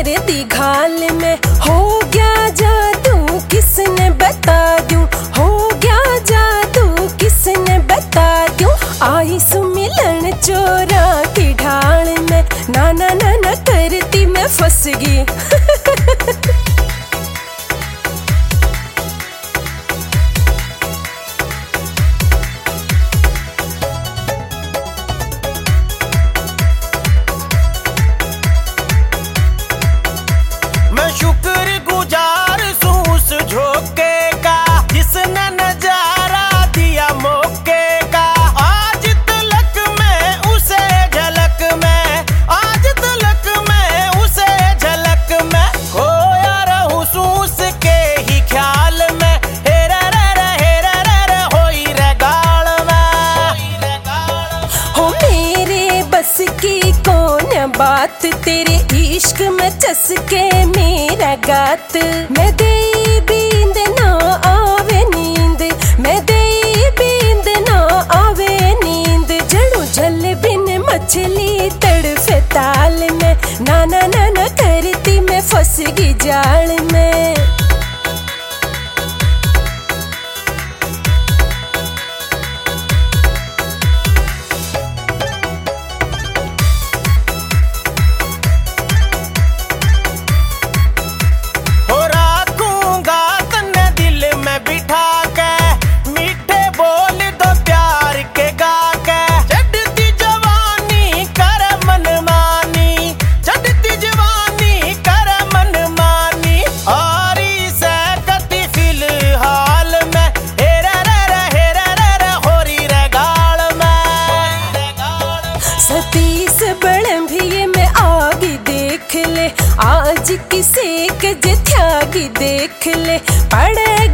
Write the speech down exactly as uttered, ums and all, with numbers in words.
कमर दी घाल में हो गया जादू किसने बता दूं, हो गया जादू किसने बता दूं। आई सुमिलन चोरा की ढाल में ना ना ना ना करती मैं फंस गई। शुक्रगुजार सूस झोंके का जिसने नजारा दिया मौके का। आज तलक में उसे झलक में, आज तलक में उसे झलक में खोया रहूं सूस के ही ख्याल में। हेरे रे रे हेरे रे रे होई रे गाल में। हो मेरे बस की कौन बात, तेरे इश्क में चसके मेरा गात। मैं दे बींद ना आवे नींद, मैं दे बींद ना आवे नींद। जड़ू जल बिन मछली तड़फे ताल में ना ना ना ना करती मैं फंस गई जाल में। सतीश बड़े में आगे देख ले, आज किसे के त्यागी देख ले। पड़े